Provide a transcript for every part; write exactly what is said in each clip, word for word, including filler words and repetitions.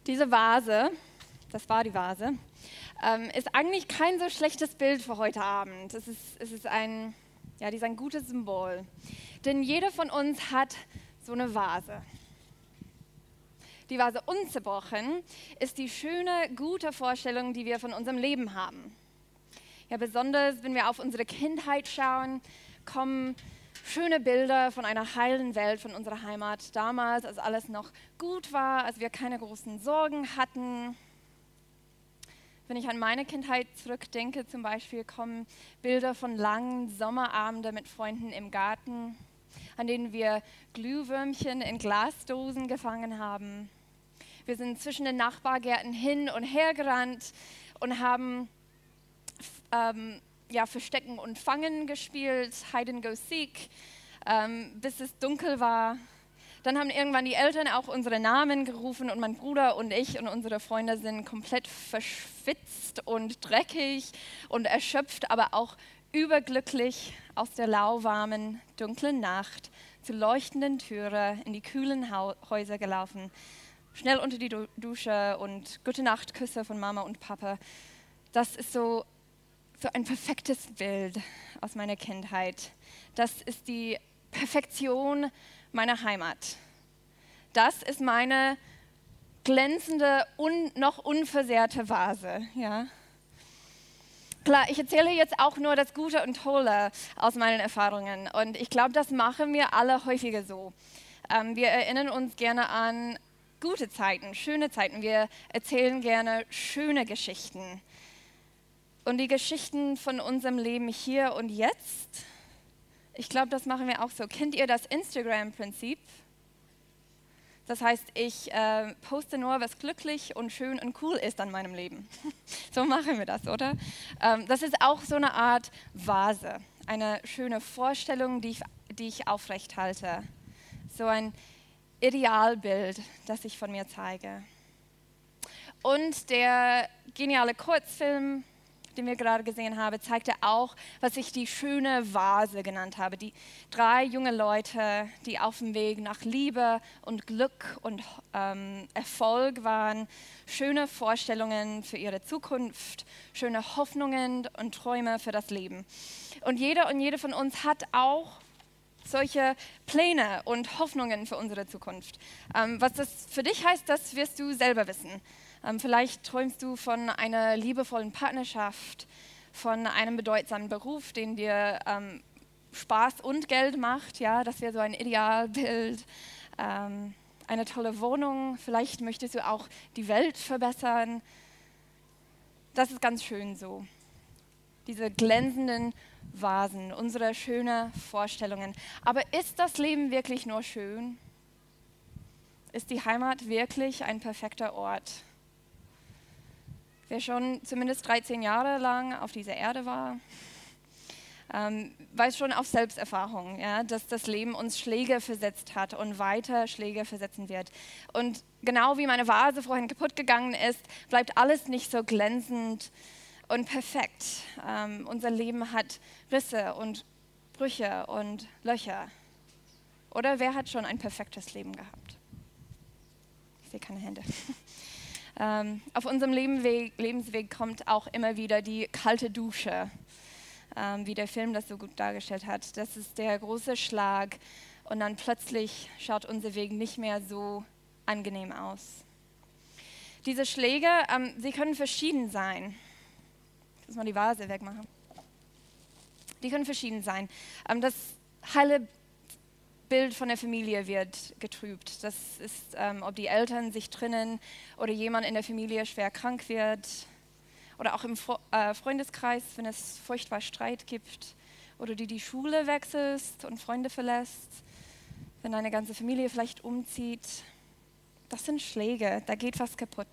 Diese Vase, das war die Vase, ähm, ist eigentlich kein so schlechtes Bild für heute Abend. Es ist, es ist ein, ja, die ist ein gutes Symbol. Denn jeder von uns hat so eine Vase. Die Vase unzerbrochen ist die schöne, gute Vorstellung, die wir von unserem Leben haben. Ja, besonders wenn wir auf unsere Kindheit schauen, kommen schöne Bilder von einer heilen Welt, von unserer Heimat damals, als alles noch gut war, als wir keine großen Sorgen hatten. Wenn ich an meine Kindheit zurückdenke, zum Beispiel, kommen Bilder von langen Sommerabenden mit Freunden im Garten, an denen wir Glühwürmchen in Glasdosen gefangen haben. Wir sind zwischen den Nachbargärten hin und her gerannt und haben ähm, ja, Verstecken und Fangen gespielt, Hide and Go Seek, ähm, bis es dunkel war. Dann haben irgendwann die Eltern auch unsere Namen gerufen und mein Bruder und ich und unsere Freunde sind komplett verschwitzt und dreckig und erschöpft, aber auch überglücklich aus der lauwarmen, dunklen Nacht zur leuchtenden Türe in die kühlen Hau- Häuser gelaufen. Schnell unter die du- Dusche und Gute-Nacht-Küsse von Mama und Papa. Das ist so, so ein perfektes Bild aus meiner Kindheit. Das ist die Perfektion meiner Heimat. Das ist meine glänzende und noch unversehrte Vase. Ja. Klar, ich erzähle jetzt auch nur das Gute und Tolle aus meinen Erfahrungen. Und ich glaube, das machen wir alle häufiger so. Ähm, wir erinnern uns gerne an gute Zeiten, schöne Zeiten. Wir erzählen gerne schöne Geschichten. Und die Geschichten von unserem Leben hier und jetzt, ich glaube, das machen wir auch so. Kennt ihr das Instagram-Prinzip? Das heißt, ich äh, poste nur, was glücklich und schön und cool ist an meinem Leben. So machen wir das, oder? Ähm, das ist auch so eine Art Vase, eine schöne Vorstellung, die ich, die ich aufrecht halte. So ein Idealbild, das ich von mir zeige. Und der geniale Kurzfilm, den wir gerade gesehen haben, zeigte auch, was ich die schöne Vase genannt habe. Die drei junge Leute, die auf dem Weg nach Liebe und Glück und ähm, Erfolg waren, schöne Vorstellungen für ihre Zukunft, schöne Hoffnungen und Träume für das Leben. Und jeder und jede von uns hat auch solche Pläne und Hoffnungen für unsere Zukunft. Ähm, was das für dich heißt, das wirst du selber wissen. Ähm, vielleicht träumst du von einer liebevollen Partnerschaft, von einem bedeutsamen Beruf, den dir ähm, Spaß und Geld macht. Ja, das wäre so ein Idealbild. Ähm, eine tolle Wohnung, vielleicht möchtest du auch die Welt verbessern. Das ist ganz schön so. Diese glänzenden Vasen, unsere schönen Vorstellungen. Aber ist das Leben wirklich nur schön? Ist die Heimat wirklich ein perfekter Ort? Wer schon zumindest dreizehn Jahre lang auf dieser Erde war, ähm, weiß schon auf Selbsterfahrung, ja, dass das Leben uns Schläge versetzt hat und weiter Schläge versetzen wird. Und genau wie meine Vase vorhin kaputt gegangen ist, bleibt alles nicht so glänzend und perfekt. Ähm, unser Leben hat Risse und Brüche und Löcher. Oder wer hat schon ein perfektes Leben gehabt? Ich sehe keine Hände. ähm, auf unserem Lebensweg, Lebensweg kommt auch immer wieder die kalte Dusche, ähm, wie der Film das so gut dargestellt hat. Das ist der große Schlag und dann plötzlich schaut unser Weg nicht mehr so angenehm aus. Diese Schläge, ähm, sie können verschieden sein. Ich muss mal die Vase wegmachen. Die können verschieden sein. Ähm, das heile Bild von der Familie wird getrübt. Das ist, ähm, ob die Eltern sich trennen oder jemand in der Familie schwer krank wird. Oder auch im Fre- äh, Freundeskreis, wenn es furchtbar Streit gibt. Oder du die Schule wechselst und Freunde verlässt. Wenn deine ganze Familie vielleicht umzieht. Das sind Schläge, da geht was kaputt.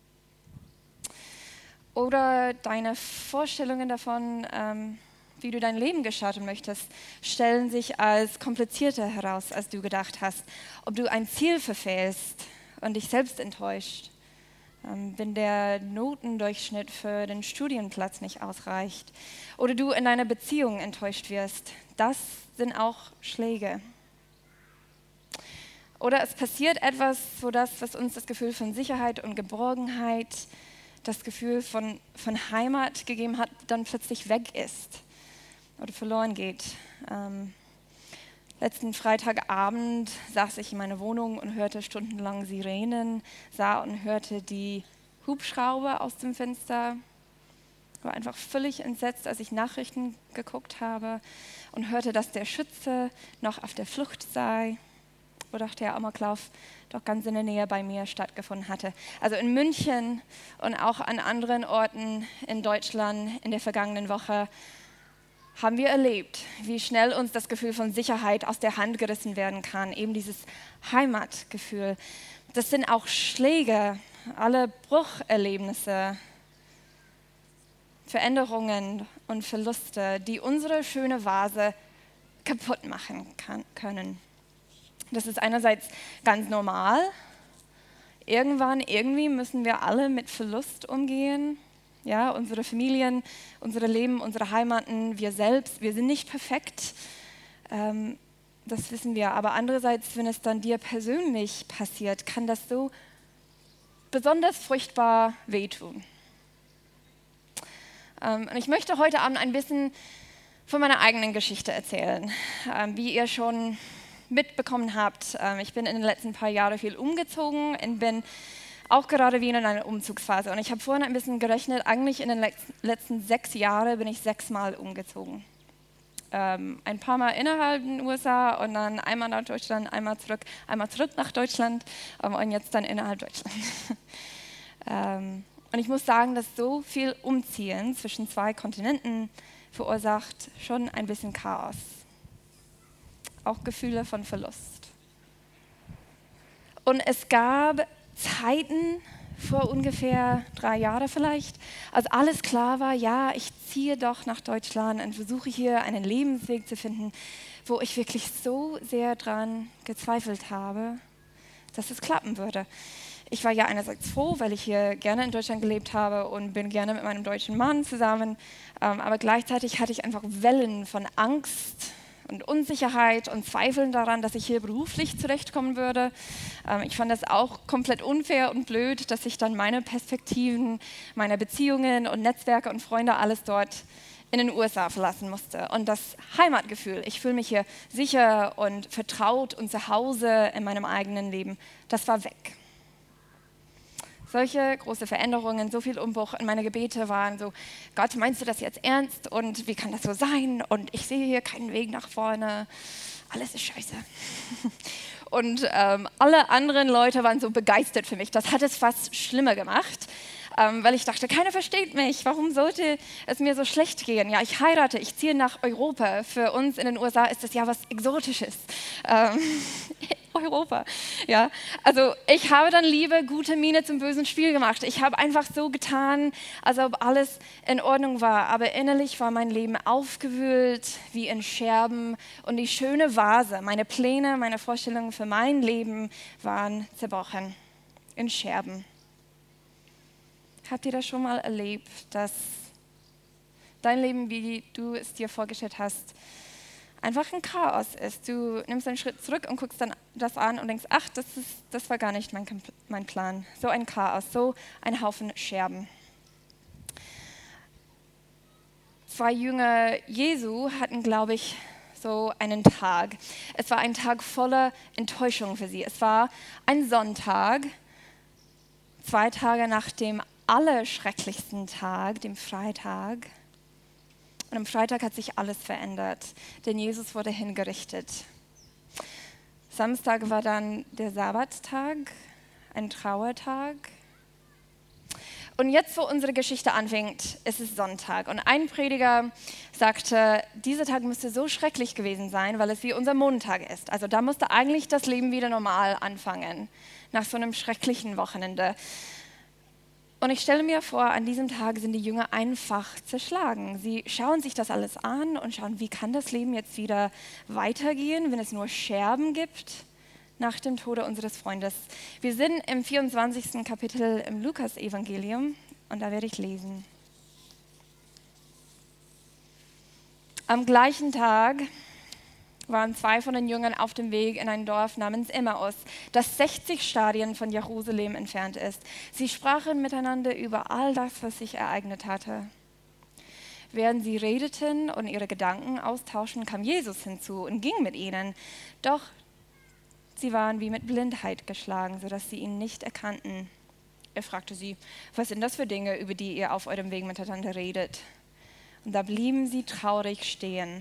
Oder deine Vorstellungen davon, ähm, wie du dein Leben gestalten möchtest, stellen sich als komplizierter heraus, als du gedacht hast. Ob du ein Ziel verfehlst und dich selbst enttäuscht, ähm, wenn der Notendurchschnitt für den Studienplatz nicht ausreicht. Oder du in deiner Beziehung enttäuscht wirst. Das sind auch Schläge. Oder es passiert etwas, wo das, was uns das Gefühl von Sicherheit und Geborgenheit, das Gefühl von, von Heimat gegeben hat, dann plötzlich weg ist oder verloren geht. Ähm, letzten Freitagabend saß ich in meiner Wohnung und hörte stundenlang Sirenen, sah und hörte die Hubschrauber aus dem Fenster. War einfach völlig entsetzt, als ich Nachrichten geguckt habe und hörte, dass der Schütze noch auf der Flucht sei oder auch der Amoklauf doch ganz in der Nähe bei mir stattgefunden hatte. Also in München und auch an anderen Orten in Deutschland in der vergangenen Woche haben wir erlebt, wie schnell uns das Gefühl von Sicherheit aus der Hand gerissen werden kann, eben dieses Heimatgefühl. Das sind auch Schläge, alle Brucherlebnisse, Veränderungen und Verluste, die unsere schöne Vase kaputt machen kann, können. Das ist einerseits ganz normal. Irgendwann, irgendwie müssen wir alle mit Verlust umgehen. Ja, unsere Familien, unsere Leben, unsere Heimaten, wir selbst, wir sind nicht perfekt. Ähm, das wissen wir. Aber andererseits, wenn es dann dir persönlich passiert, kann das so besonders furchtbar wehtun. Ähm, und ich möchte heute Abend ein bisschen von meiner eigenen Geschichte erzählen. Ähm, wie ihr schon mitbekommen habt, ähm, ich bin in den letzten paar Jahren viel umgezogen und bin auch gerade wieder in einer Umzugsphase. Und ich habe vorhin ein bisschen gerechnet, eigentlich in den letzten sechs Jahren bin ich sechsmal umgezogen. Ähm, ein paar Mal innerhalb den U S A und dann einmal nach Deutschland, einmal zurück, einmal zurück nach Deutschland ähm, und jetzt dann innerhalb Deutschland. ähm, und ich muss sagen, dass so viel Umziehen zwischen zwei Kontinenten verursacht schon ein bisschen Chaos. Auch Gefühle von Verlust. Und es gab Zeiten, vor ungefähr drei Jahren vielleicht, als alles klar war, ja, ich ziehe doch nach Deutschland und versuche hier einen Lebensweg zu finden, wo ich wirklich so sehr dran gezweifelt habe, dass es klappen würde. Ich war ja einerseits froh, weil ich hier gerne in Deutschland gelebt habe und bin gerne mit meinem deutschen Mann zusammen, aber gleichzeitig hatte ich einfach Wellen von Angst und Unsicherheit und Zweifeln daran, dass ich hier beruflich zurechtkommen würde. Ähm, ich fand das auch komplett unfair und blöd, dass ich dann meine Perspektiven, meine Beziehungen und Netzwerke und Freunde alles dort in den U S A verlassen musste. Und das Heimatgefühl, ich fühle mich hier sicher und vertraut und zu Hause in meinem eigenen Leben, das war weg. Solche große Veränderungen, so viel Umbruch in meine Gebete waren so, Gott, meinst du das jetzt ernst und wie kann das so sein und ich sehe hier keinen Weg nach vorne, alles ist scheiße. Und ähm, alle anderen Leute waren so begeistert für mich, das hat es fast schlimmer gemacht, ähm, weil ich dachte, keiner versteht mich, warum sollte es mir so schlecht gehen? Ja, ich heirate, ich ziehe nach Europa, für uns in den U S A ist das ja was Exotisches. Ähm, Europa. Ja, also ich habe dann lieber gute Miene zum bösen Spiel gemacht. Ich habe einfach so getan, als ob alles in Ordnung war. Aber innerlich war mein Leben aufgewühlt wie in Scherben und die schöne Vase, meine Pläne, meine Vorstellungen für mein Leben waren zerbrochen in Scherben. Habt ihr das schon mal erlebt, dass dein Leben, wie du es dir vorgestellt hast, einfach ein Chaos ist? Du nimmst einen Schritt zurück und guckst dann das an und denkst, ach, das, ist, das war gar nicht mein, mein Plan. So ein Chaos, so ein Haufen Scherben. Zwei Jünger Jesu hatten, glaube ich, so einen Tag. Es war ein Tag voller Enttäuschung für sie. Es war ein Sonntag, zwei Tage nach dem allerschrecklichsten Tag, dem Freitag. Und am Freitag hat sich alles verändert, denn Jesus wurde hingerichtet. Samstag war dann der Sabbattag, ein Trauertag. Und jetzt, wo unsere Geschichte anfängt, ist es Sonntag. Und ein Prediger sagte, dieser Tag müsste so schrecklich gewesen sein, weil es wie unser Montag ist. Also da musste eigentlich das Leben wieder normal anfangen, nach so einem schrecklichen Wochenende. Und ich stelle mir vor, an diesem Tag sind die Jünger einfach zerschlagen. Sie schauen sich das alles an und schauen, wie kann das Leben jetzt wieder weitergehen, wenn es nur Scherben gibt nach dem Tode unseres Freundes. Wir sind im vierundzwanzigsten Kapitel im Lukas-Evangelium und da werde ich lesen. Am gleichen Tag waren zwei von den Jüngern auf dem Weg in ein Dorf namens Emmaus, das sechzig Stadien von Jerusalem entfernt ist. Sie sprachen miteinander über all das, was sich ereignet hatte. Während sie redeten und ihre Gedanken austauschen, kam Jesus hinzu und ging mit ihnen. Doch sie waren wie mit Blindheit geschlagen, sodass sie ihn nicht erkannten. Er fragte sie, was sind das für Dinge, über die ihr auf eurem Weg miteinander redet? Und da blieben sie traurig stehen.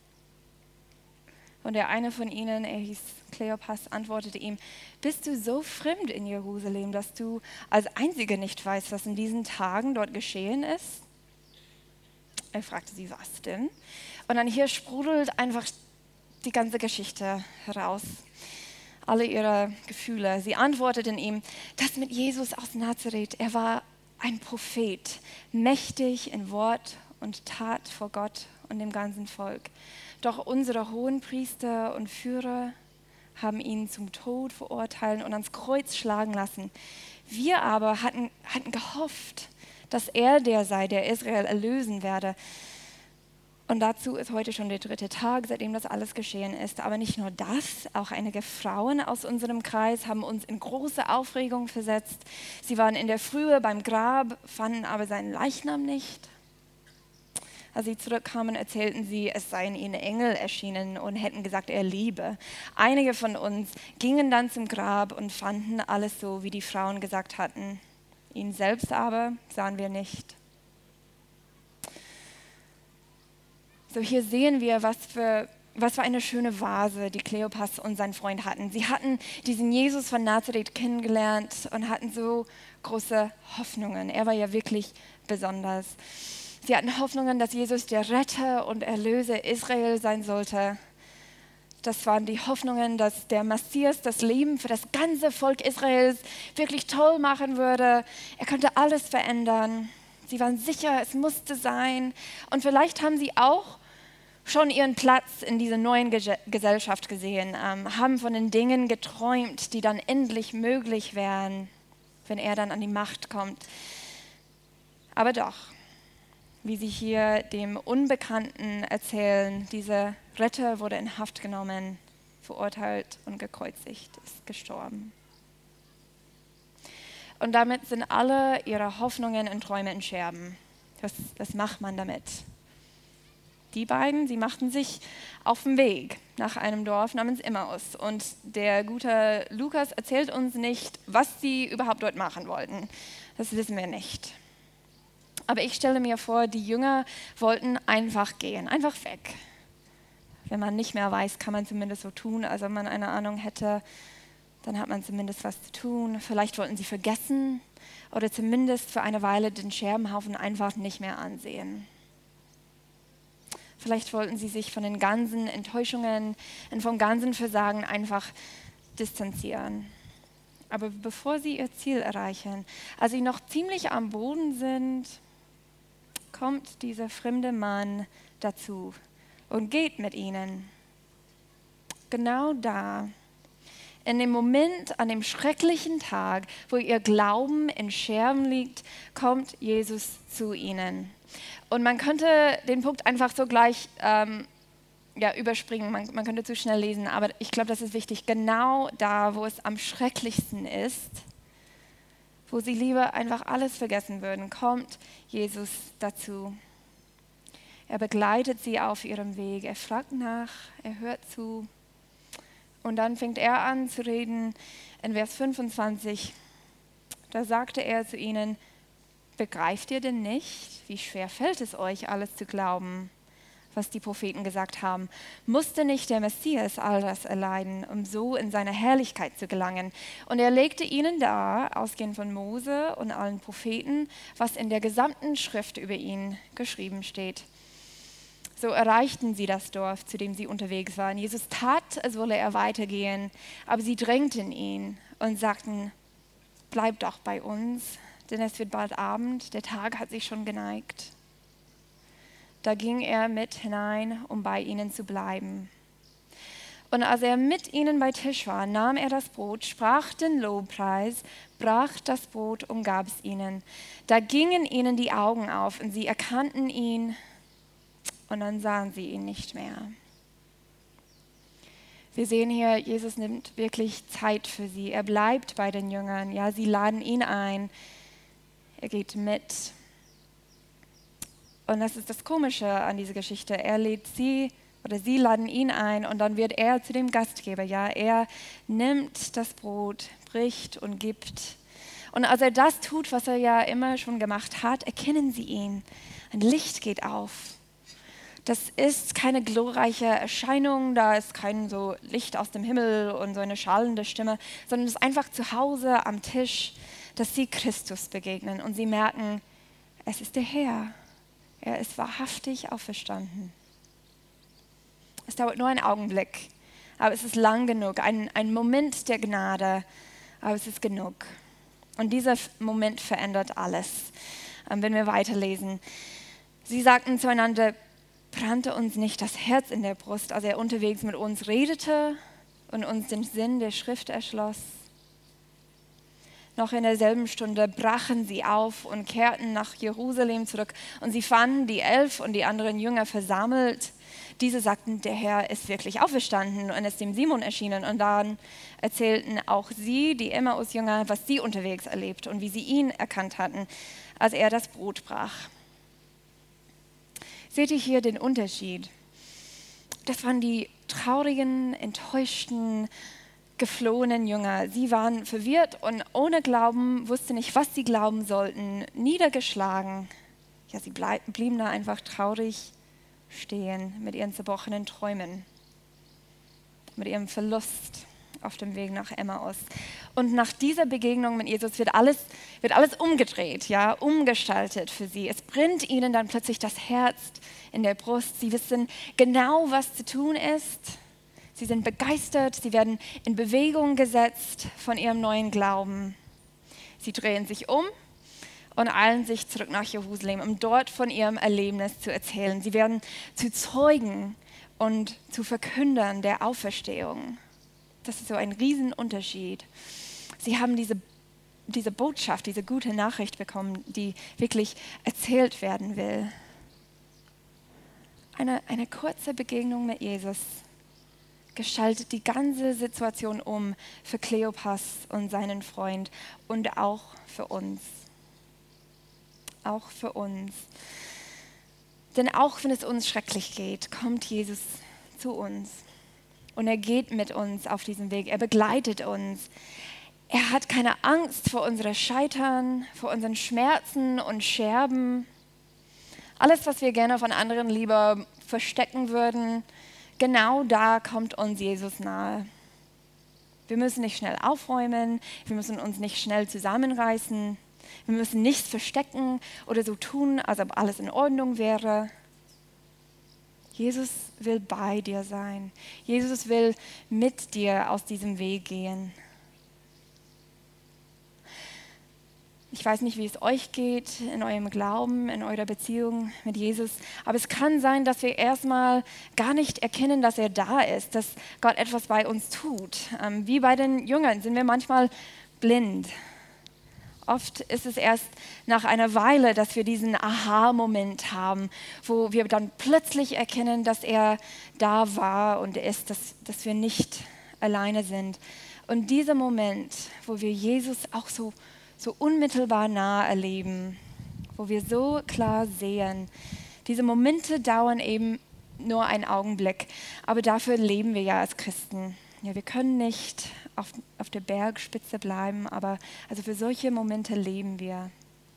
Und der eine von ihnen, er hieß Kleopas, antwortete ihm, bist du so fremd in Jerusalem, dass du als Einzige nicht weißt, was in diesen Tagen dort geschehen ist? Er fragte sie, was denn? Und dann hier sprudelt einfach die ganze Geschichte heraus, alle ihre Gefühle. Sie antworteten ihm, das mit Jesus aus Nazareth, er war ein Prophet, mächtig in Wort und Tat vor Gott und dem ganzen Volk. Doch unsere Hohenpriester und Führer haben ihn zum Tod verurteilt und ans Kreuz schlagen lassen. Wir aber hatten, hatten gehofft, dass er der sei, der Israel erlösen werde. Und dazu ist heute schon der dritte Tag, seitdem das alles geschehen ist. Aber nicht nur das, auch einige Frauen aus unserem Kreis haben uns in große Aufregung versetzt. Sie waren in der Frühe beim Grab, fanden aber seinen Leichnam nicht. Als sie zurückkamen, erzählten sie, es seien ihnen Engel erschienen und hätten gesagt, er lebe. Einige von uns gingen dann zum Grab und fanden alles so, wie die Frauen gesagt hatten. Ihn selbst aber sahen wir nicht. So, hier sehen wir, was für, was für eine schöne Vase die Kleopas und sein Freund hatten. Sie hatten diesen Jesus von Nazareth kennengelernt und hatten so große Hoffnungen. Er war ja wirklich besonders. Sie hatten Hoffnungen, dass Jesus der Retter und Erlöser Israel sein sollte. Das waren die Hoffnungen, dass der Messias das Leben für das ganze Volk Israels wirklich toll machen würde. Er könnte alles verändern. Sie waren sicher, es musste sein. Und vielleicht haben sie auch schon ihren Platz in dieser neuen Ge- Gesellschaft gesehen, ähm, haben von den Dingen geträumt, die dann endlich möglich wären, wenn er dann an die Macht kommt. Aber doch, wie sie hier dem Unbekannten erzählen, dieser Retter wurde in Haft genommen, verurteilt und gekreuzigt, ist gestorben. Und damit sind alle ihre Hoffnungen und Träume in Scherben. Was, was macht man damit? Die beiden, sie machten sich auf den Weg nach einem Dorf namens Emmaus. Und der gute Lukas erzählt uns nicht, was sie überhaupt dort machen wollten. Das wissen wir nicht. Aber ich stelle mir vor, die Jünger wollten einfach gehen, einfach weg. Wenn man nicht mehr weiß, kann man zumindest so tun, als wenn man eine Ahnung hätte, dann hat man zumindest was zu tun. Vielleicht wollten sie vergessen oder zumindest für eine Weile den Scherbenhaufen einfach nicht mehr ansehen. Vielleicht wollten sie sich von den ganzen Enttäuschungen und vom ganzen Versagen einfach distanzieren. Aber bevor sie ihr Ziel erreichen, als sie noch ziemlich am Boden sind, kommt dieser fremde Mann dazu und geht mit ihnen. Genau da, in dem Moment, an dem schrecklichen Tag, wo ihr Glauben in Scherben liegt, kommt Jesus zu ihnen. Und man könnte den Punkt einfach so gleich ähm, ja, überspringen, man, man könnte zu schnell lesen, aber ich glaube, das ist wichtig. Genau da, wo es am schrecklichsten ist, wo sie lieber einfach alles vergessen würden, kommt Jesus dazu. Er begleitet sie auf ihrem Weg, er fragt nach, er hört zu. Und dann fängt er an zu reden in Vers fünfundzwanzig. Da sagte er zu ihnen, begreift ihr denn nicht, wie schwer fällt es euch, alles zu glauben, was die Propheten gesagt haben? Musste nicht der Messias all das erleiden, um so in seine Herrlichkeit zu gelangen? Und er legte ihnen dar, ausgehend von Mose und allen Propheten, was in der gesamten Schrift über ihn geschrieben steht. So erreichten sie das Dorf, zu dem sie unterwegs waren. Jesus tat, als wolle er weitergehen, aber sie drängten ihn und sagten, bleib doch bei uns, denn es wird bald Abend, der Tag hat sich schon geneigt. Da ging er mit hinein, um bei ihnen zu bleiben. Und als er mit ihnen bei Tisch war, nahm er das Brot, sprach den Lobpreis, brach das Brot und gab es ihnen. Da gingen ihnen die Augen auf und sie erkannten ihn und dann sahen sie ihn nicht mehr. Wir sehen hier, Jesus nimmt wirklich Zeit für sie. Er bleibt bei den Jüngern. Ja, sie laden ihn ein. Er geht mit. Und das ist das Komische an dieser Geschichte. Er lädt sie oder sie laden ihn ein und dann wird er zu dem Gastgeber. Ja, er nimmt das Brot, bricht und gibt. Und als er das tut, was er ja immer schon gemacht hat, erkennen sie ihn. Ein Licht geht auf. Das ist keine glorreiche Erscheinung, da ist kein so Licht aus dem Himmel und so eine schallende Stimme, sondern es ist einfach zu Hause am Tisch, dass sie Christus begegnen und sie merken, es ist der Herr. Er ist wahrhaftig auferstanden. Es dauert nur einen Augenblick, aber es ist lang genug, ein, ein Moment der Gnade, aber es ist genug. Und dieser Moment verändert alles, wenn wir weiterlesen. Sie sagten zueinander, brannte uns nicht das Herz in der Brust, als er unterwegs mit uns redete und uns den Sinn der Schrift erschloss. Noch in derselben Stunde brachen sie auf und kehrten nach Jerusalem zurück. Und sie fanden die Elf und die anderen Jünger versammelt. Diese sagten, der Herr ist wirklich auferstanden und ist dem Simon erschienen. Und dann erzählten auch sie, die Emmaus-Jünger, was sie unterwegs erlebt und wie sie ihn erkannt hatten, als er das Brot brach. Seht ihr hier den Unterschied? Das waren die traurigen, enttäuschten, geflohenen Jünger. Sie waren verwirrt und ohne Glauben, wussten nicht, was sie glauben sollten, niedergeschlagen. Ja, sie bleib, blieben da einfach traurig stehen mit ihren zerbrochenen Träumen, mit ihrem Verlust auf dem Weg nach Emmaus. Und nach dieser Begegnung mit Jesus wird alles, wird alles umgedreht, ja, umgestaltet für sie. Es brennt ihnen dann plötzlich das Herz in der Brust. Sie wissen genau, was zu tun ist. Sie sind begeistert, sie werden in Bewegung gesetzt von ihrem neuen Glauben. Sie drehen sich um und eilen sich zurück nach Jerusalem, um dort von ihrem Erlebnis zu erzählen. Sie werden zu Zeugen und zu Verkündern der Auferstehung. Das ist so ein Riesenunterschied. Sie haben diese, diese Botschaft, diese gute Nachricht bekommen, die wirklich erzählt werden will. Eine, eine kurze Begegnung mit Jesus gestaltet die ganze Situation um für Kleopas und seinen Freund und auch für uns. Auch für uns. Denn auch wenn es uns schrecklich geht, kommt Jesus zu uns. Und er geht mit uns auf diesem Weg. Er begleitet uns. Er hat keine Angst vor unserem Scheitern, vor unseren Schmerzen und Scherben. Alles, was wir gerne von anderen lieber verstecken würden, genau da kommt uns Jesus nahe. Wir müssen nicht schnell aufräumen, wir müssen uns nicht schnell zusammenreißen, wir müssen nichts verstecken oder so tun, als ob alles in Ordnung wäre. Jesus will bei dir sein. Jesus will mit dir aus diesem Weg gehen. Ich weiß nicht, wie es euch geht in eurem Glauben, in eurer Beziehung mit Jesus, aber es kann sein, dass wir erstmal gar nicht erkennen, dass er da ist, dass Gott etwas bei uns tut. Ähm, wie bei den Jüngern sind wir manchmal blind. Oft ist es erst nach einer Weile, dass wir diesen Aha-Moment haben, wo wir dann plötzlich erkennen, dass er da war und ist, dass, dass wir nicht alleine sind. Und dieser Moment, wo wir Jesus auch so, so unmittelbar nah erleben, wo wir so klar sehen, diese Momente dauern eben nur einen Augenblick, aber dafür leben wir ja als Christen. Ja, wir können nicht auf, auf der Bergspitze bleiben, aber also für solche Momente leben wir.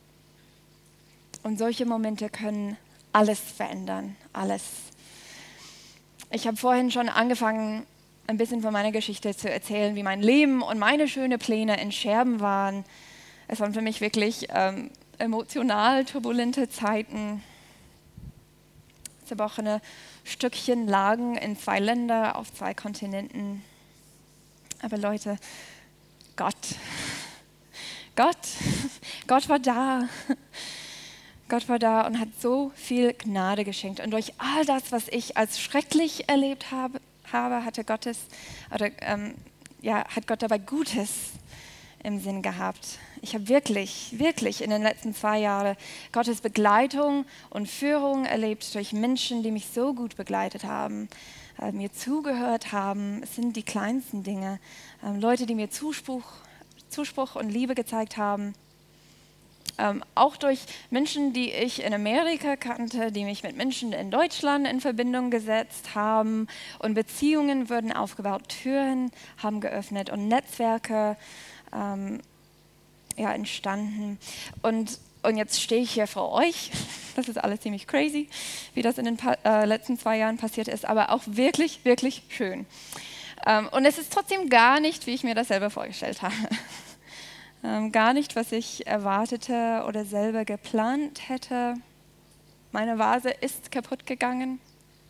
Und solche Momente können alles verändern, alles. Ich habe vorhin schon angefangen, ein bisschen von meiner Geschichte zu erzählen, wie mein Leben und meine schönen Pläne in Scherben waren. Es waren für mich wirklich ähm, emotional turbulente Zeiten. Zerbrochene Stückchen lagen in zwei Ländern auf zwei Kontinenten. Aber Leute, Gott, Gott, Gott war da. Gott war da und hat so viel Gnade geschenkt. Und durch all das, was ich als schrecklich erlebt habe, habe hatte Gottes, oder, ähm, ja, hat Gott dabei Gutes im Sinn gehabt. Ich habe wirklich, wirklich in den letzten zwei Jahren Gottes Begleitung und Führung erlebt durch Menschen, die mich so gut begleitet haben. äh, mir zugehört haben. Es sind die kleinsten Dinge. Ähm, Leute, die mir Zuspruch, Zuspruch und Liebe gezeigt haben. Ähm, auch durch Menschen, die ich in Amerika kannte, die mich mit Menschen in Deutschland in Verbindung gesetzt haben. Und Beziehungen wurden aufgebaut, Türen haben geöffnet und Netzwerke ähm, ja, entstanden. Und, und jetzt stehe ich hier vor euch. Das ist alles ziemlich crazy, wie das in den pa- äh, letzten zwei Jahren passiert ist, aber auch wirklich, wirklich schön. Ähm, und es ist trotzdem gar nicht, wie ich mir das selber vorgestellt habe. Ähm, gar nicht, was ich erwartete oder selber geplant hätte. Meine Vase ist kaputt gegangen.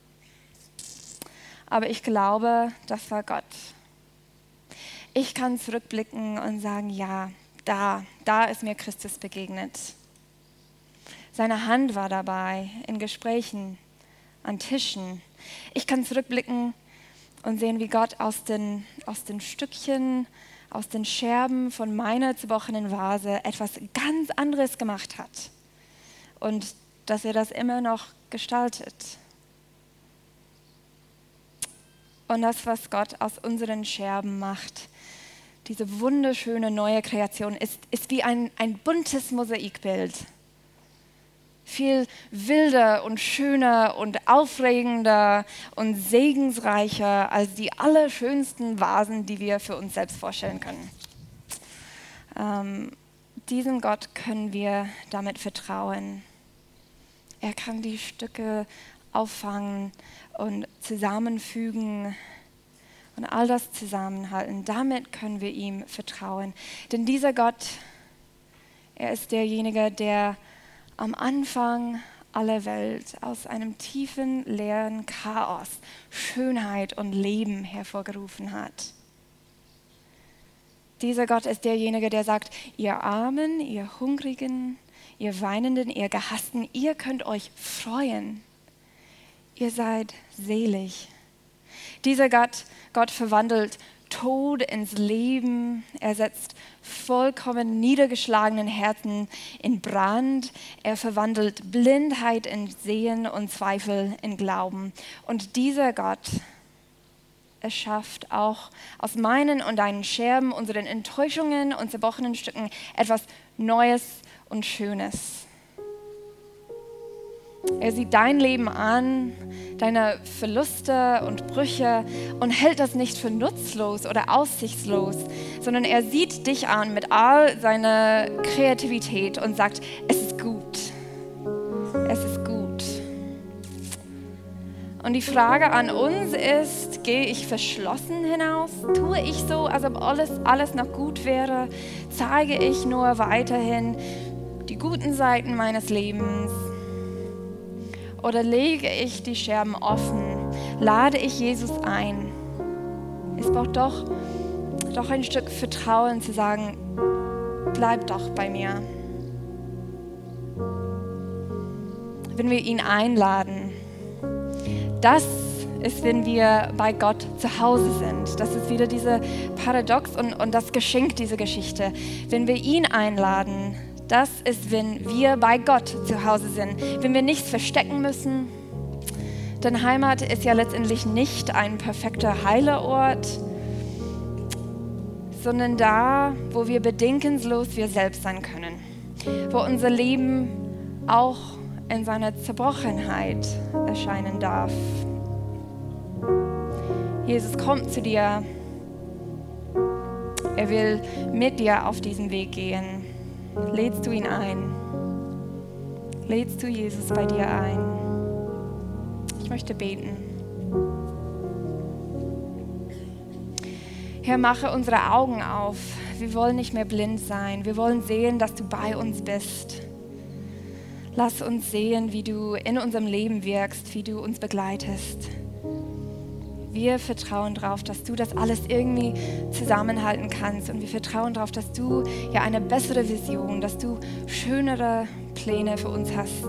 Aber ich glaube, das war Gott. Ich kann zurückblicken und sagen, ja, da, da ist mir Christus begegnet. Seine Hand war dabei, in Gesprächen, an Tischen. Ich kann zurückblicken und sehen, wie Gott aus den, aus den Stückchen, aus den Scherben von meiner zerbrochenen Vase etwas ganz anderes gemacht hat. Und dass er das immer noch gestaltet. Und das, was Gott aus unseren Scherben macht, diese wunderschöne neue Kreation, ist, ist wie ein, ein buntes Mosaikbild. Viel wilder und schöner und aufregender und segensreicher als die allerschönsten Vasen, die wir für uns selbst vorstellen können. Ähm, diesem Gott können wir damit vertrauen. Er kann die Stücke auffangen und zusammenfügen und all das zusammenhalten. Damit können wir ihm vertrauen. Denn dieser Gott, er ist derjenige, der am Anfang aller Welt aus einem tiefen, leeren Chaos Schönheit und Leben hervorgerufen hat. Dieser Gott ist derjenige, der sagt, ihr Armen, ihr Hungrigen, ihr Weinenden, ihr Gehassten, ihr könnt euch freuen. Ihr seid selig. Dieser Gott, Gott verwandelt Tod ins Leben. Er setzt vollkommen niedergeschlagenen Herzen in Brand. Er verwandelt Blindheit in Sehen und Zweifel in Glauben. Und dieser Gott, er schafft auch aus meinen und deinen Scherben, unseren Enttäuschungen und zerbrochenen Stücken etwas Neues und Schönes. Er sieht dein Leben an, deine Verluste und Brüche und hält das nicht für nutzlos oder aussichtslos, sondern er sieht dich an mit all seiner Kreativität und sagt, es ist gut, es ist gut. Und die Frage an uns ist, gehe ich verschlossen hinaus? Tue ich so, als ob alles, alles noch gut wäre? Zeige ich nur weiterhin die guten Seiten meines Lebens? Oder lege ich die Scherben offen? Lade ich Jesus ein? Es braucht doch, doch ein Stück Vertrauen zu sagen, bleib doch bei mir. Wenn wir ihn einladen, das ist, wenn wir bei Gott zu Hause sind. Das ist wieder diese Paradox und, und das Geschenk dieser Geschichte. Wenn wir ihn einladen, das ist, wenn wir bei Gott zu Hause sind, wenn wir nichts verstecken müssen. Denn Heimat ist ja letztendlich nicht ein perfekter Heilerort, sondern da, wo wir bedenkenslos wir selbst sein können, wo unser Leben auch in seiner Zerbrochenheit erscheinen darf. Jesus kommt zu dir. Er will mit dir auf diesen Weg gehen. Lädst du ihn ein? Lädst du Jesus bei dir ein? Ich möchte beten. Herr, mache unsere Augen auf. Wir wollen nicht mehr blind sein. Wir wollen sehen, dass du bei uns bist. Lass uns sehen, wie du in unserem Leben wirkst, wie du uns begleitest. Wir vertrauen darauf, dass du das alles irgendwie zusammenhalten kannst. Und wir vertrauen darauf, dass du ja eine bessere Vision, dass du schönere Pläne für uns hast.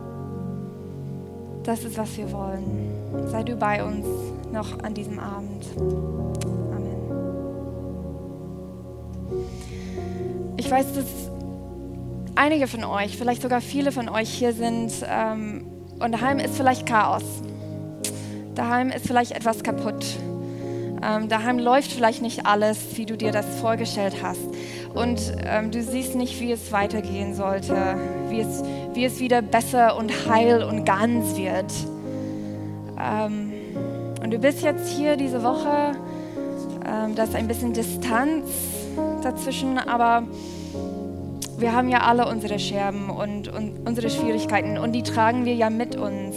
Das ist, was wir wollen. Sei du bei uns noch an diesem Abend. Amen. Ich weiß, dass einige von euch, vielleicht sogar viele von euch hier sind ähm, und daheim ist vielleicht Chaos. daheim ist vielleicht etwas kaputt. Ähm, daheim läuft vielleicht nicht alles, wie du dir das vorgestellt hast. Und ähm, du siehst nicht, wie es weitergehen sollte, wie es, wie es wieder besser und heil und ganz wird. Ähm, und du bist jetzt hier diese Woche, ähm, da ist ein bisschen Distanz dazwischen, aber wir haben ja alle unsere Scherben und, und unsere Schwierigkeiten und die tragen wir ja mit uns.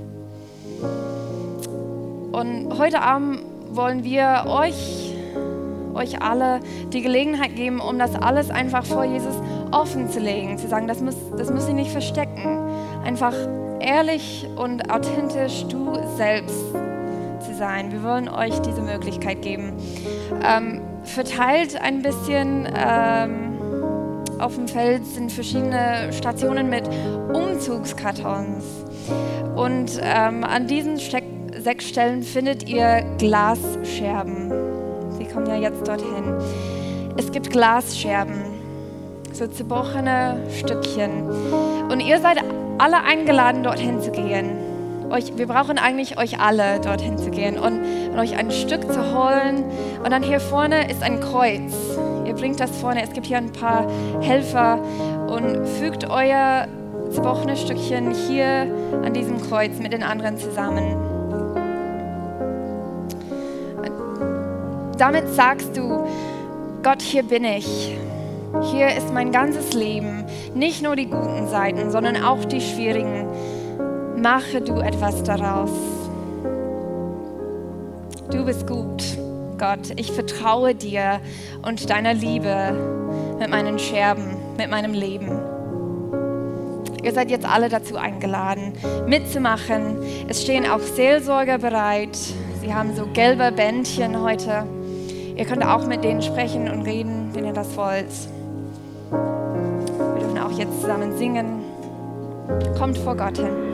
Und heute Abend wollen wir euch, euch alle die Gelegenheit geben, um das alles einfach vor Jesus offen zu legen, zu sagen, das muss, das muss ich nicht verstecken. Einfach ehrlich und authentisch du selbst zu sein. Wir wollen euch diese Möglichkeit geben. Ähm, verteilt ein bisschen ähm, auf dem Feld sind verschiedene Stationen mit Umzugskartons. Und ähm, an diesen Steck sechs Stellen findet ihr Glasscherben. Sie kommen ja jetzt dorthin. Es gibt Glasscherben, so zerbrochene Stückchen. Und ihr seid alle eingeladen, dorthin zu gehen. Euch, wir brauchen eigentlich euch alle, dorthin zu gehen und, und euch ein Stück zu holen. Und dann hier vorne ist ein Kreuz. Ihr bringt das vorne. Es gibt hier ein paar Helfer und fügt euer zerbrochene Stückchen hier an diesem Kreuz mit den anderen zusammen. Damit sagst du, Gott, hier bin ich. Hier ist mein ganzes Leben. Nicht nur die guten Seiten, sondern auch die schwierigen. Mache du etwas daraus. Du bist gut, Gott. Ich vertraue dir und deiner Liebe mit meinen Scherben, mit meinem Leben. Ihr seid jetzt alle dazu eingeladen, mitzumachen. Es stehen auch Seelsorger bereit. Sie haben so gelbe Bändchen heute. Ihr könnt auch mit denen sprechen und reden, wenn ihr das wollt. Wir dürfen auch jetzt zusammen singen. Kommt vor Gott hin.